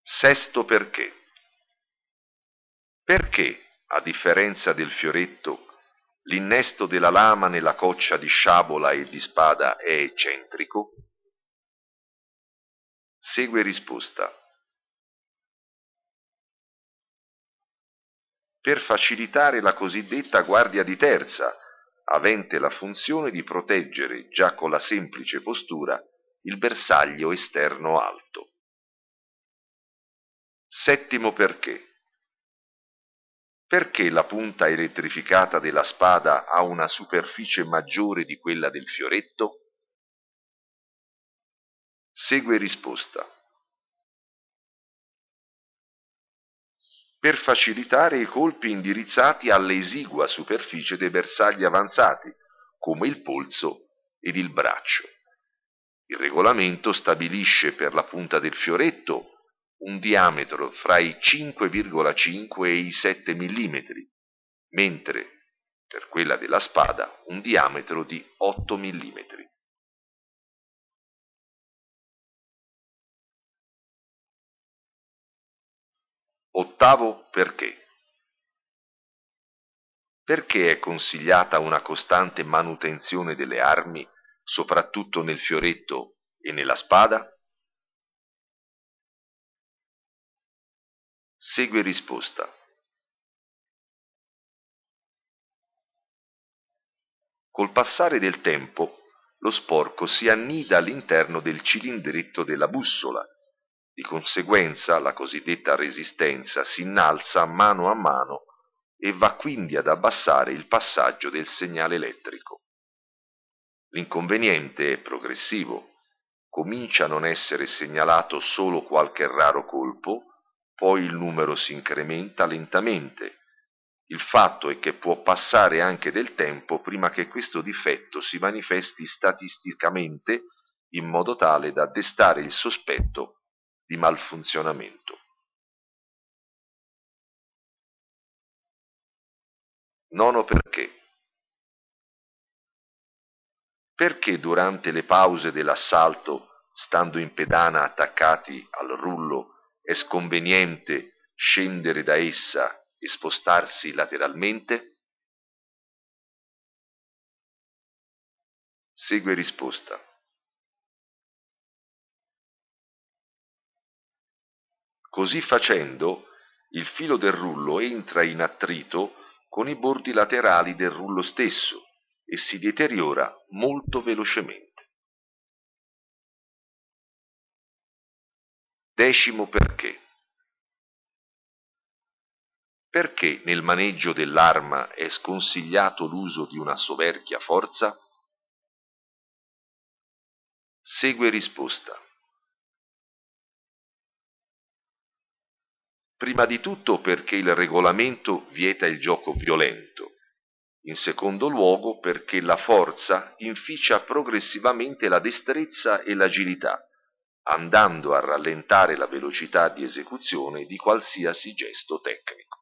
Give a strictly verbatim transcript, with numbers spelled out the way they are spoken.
Sesto perché. Perché, a differenza del fioretto, l'innesto della lama nella coccia di sciabola e di spada è eccentrico? Segue risposta. Per facilitare la cosiddetta guardia di terza, avente la funzione di proteggere già con la semplice postura il bersaglio esterno alto. Settimo perché. Perché la punta elettrificata della spada ha una superficie maggiore di quella del fioretto? Segue risposta. Per facilitare i colpi indirizzati alla esigua superficie dei bersagli avanzati, come il polso ed il braccio. Il regolamento stabilisce per la punta del fioretto un diametro fra i cinque virgola cinque e i sette millimetri, mentre per quella della spada un diametro di otto millimetri. Ottavo perché. Perché è consigliata una costante manutenzione delle armi, soprattutto nel fioretto e nella spada? Segue risposta. Col passare del tempo, lo sporco si annida all'interno del cilindretto della bussola. Di conseguenza, la cosiddetta resistenza si innalza mano a mano e va quindi ad abbassare il passaggio del segnale elettrico. L'inconveniente è progressivo. Comincia a non essere segnalato solo qualche raro colpo, poi il numero si incrementa lentamente. Il fatto è che può passare anche del tempo prima che questo difetto si manifesti statisticamente in modo tale da destare il sospetto di malfunzionamento. Nono perché. Perché durante le pause dell'assalto, stando in pedana attaccati al rullo, è sconveniente scendere da essa e spostarsi lateralmente? Segue risposta. Così facendo, il filo del rullo entra in attrito con i bordi laterali del rullo stesso e si deteriora molto velocemente. Decimo perché. Perché nel maneggio dell'arma è sconsigliato l'uso di una soverchia forza? Segue risposta. Prima di tutto perché il regolamento vieta il gioco violento. In secondo luogo perché la forza inficia progressivamente la destrezza e l'agilità, andando a rallentare la velocità di esecuzione di qualsiasi gesto tecnico.